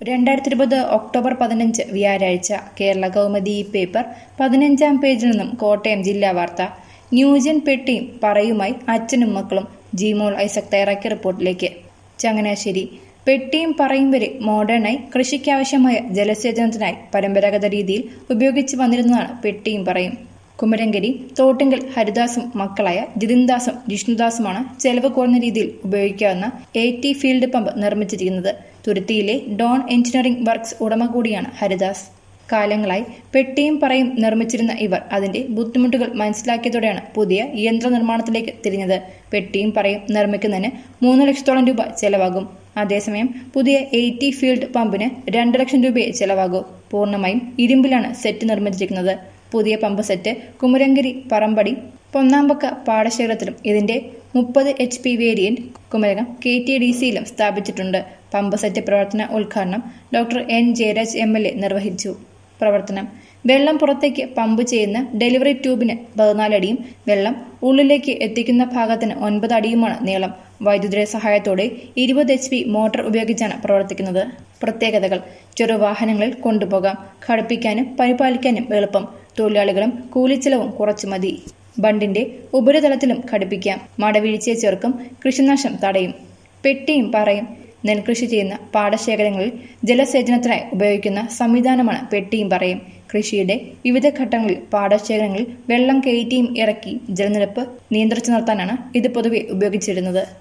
2020 October 15 വ്യാഴാഴ്ച Kerala Kaumudi paper 15-ാം പേജിൽ നിന്നും കോട്ടയം ജില്ലാ വാർത്ത. ന്യൂജൻ പെട്ടിയും പറയുമായി അച്ഛനും മക്കളും. ജിമോൾ ഐസക് തയ്യാറാക്കിയ റിപ്പോർട്ടിലേക്ക്. ചങ്ങനാശ്ശേരി. പെട്ടിയും പറയും വരെ മോഡേണായി കൃഷിക്കാവശ്യമായ ജലസേചനത്തിനായി പരമ്പരാഗത രീതിയിൽ ഉപയോഗിച്ചു വന്നിരുന്നതാണ് പെട്ടിയും പറയും. കുമരങ്കരി തോട്ടിങ്കൽ ഹരിദാസും മക്കളായ ജിതിൻദാസും ജിഷ്ണുദാസുമാണ് ചെലവ് കുറഞ്ഞ രീതിയിൽ ഉപയോഗിക്കാവുന്ന AT ഫീൽഡ് പമ്പ് നിർമ്മിച്ചിരിക്കുന്നത്. തുരുത്തിയിലെ ഡോൺ എഞ്ചിനീയറിംഗ് വർക്ക്സ് ഉടമ കൂടിയാണ് ഹരിദാസ്. കാലങ്ങളായി പെട്ടിയും പറയും നിർമ്മിച്ചിരുന്ന ഇവർ അതിന്റെ ബുദ്ധിമുട്ടുകൾ മനസ്സിലാക്കിയതോടെയാണ് പുതിയ യന്ത്രനിർമ്മാണത്തിലേക്ക് തിരിഞ്ഞത്. പെട്ടിയും പറയും നിർമ്മിക്കുന്നതിന് 3 ലക്ഷത്തോളം രൂപ ചെലവാകും. അതേസമയം പുതിയ AT ഫീൽഡ് പമ്പിന് 2 ലക്ഷം രൂപയെ ചെലവാകൂ. പൂർണ്ണമായും ഇരുമ്പിലാണ് സെറ്റ് നിർമ്മിച്ചിരിക്കുന്നത്. പുതിയ പമ്പ് സെറ്റ് കുമരങ്കരി പറമ്പടി പൊന്നാമ്പക്ക പാടശേഖരത്തിലും ഇതിന്റെ 30 HP വേരിയന്റ് കുമരകം KTDCയിലും സ്ഥാപിച്ചിട്ടുണ്ട്. പമ്പ് സെറ്റ് പ്രവർത്തന ഉദ്ഘാടനം ഡോക്ടർ N ജയരാജ് MLA നിർവഹിച്ചു. പ്രവർത്തനം: വെള്ളം പുറത്തേക്ക് പമ്പ് ചെയ്യുന്ന ഡെലിവറി ട്യൂബിന് 14 അടിയും വെള്ളം ഉള്ളിലേക്ക് എത്തിക്കുന്ന ഭാഗത്തിന് 9 അടിയുമാണ് നീളം. വൈദ്യുതിയുടെ സഹായത്തോടെ 20 HP മോട്ടോർ ഉപയോഗിച്ചാണ് പ്രവർത്തിക്കുന്നത്. പ്രത്യേകതകൾ: ചെറുവാഹനങ്ങളിൽ കൊണ്ടുപോകാം. ഘടിപ്പിക്കാനും പരിപാലിക്കാനും എളുപ്പം. തൊഴിലാളികളും കൂലിച്ചെലവും കുറച്ചു മതി. ബണ്ടിന്റെ ഉപരിതലത്തിലും ഘടിപ്പിക്കാം. മടവീഴ്ചയെ ചെറുക്കും. കൃഷിനാശം തടയും. പെട്ടിയും പറയും നെൽകൃഷി ചെയ്യുന്ന പാടശേഖരങ്ങളിൽ ജലസേചനത്തിനായി ഉപയോഗിക്കുന്ന സംവിധാനമാണ് പെട്ടിയും പറയും. കൃഷിയുടെ വിവിധ ഘട്ടങ്ങളിൽ പാടശേഖരങ്ങളിൽ വെള്ളം കയറ്റിയും ഇറക്കി ജലനിരപ്പ് നിയന്ത്രിച്ചു നിർത്താനാണ് ഇത് പൊതുവെ ഉപയോഗിച്ചിരുന്നത്.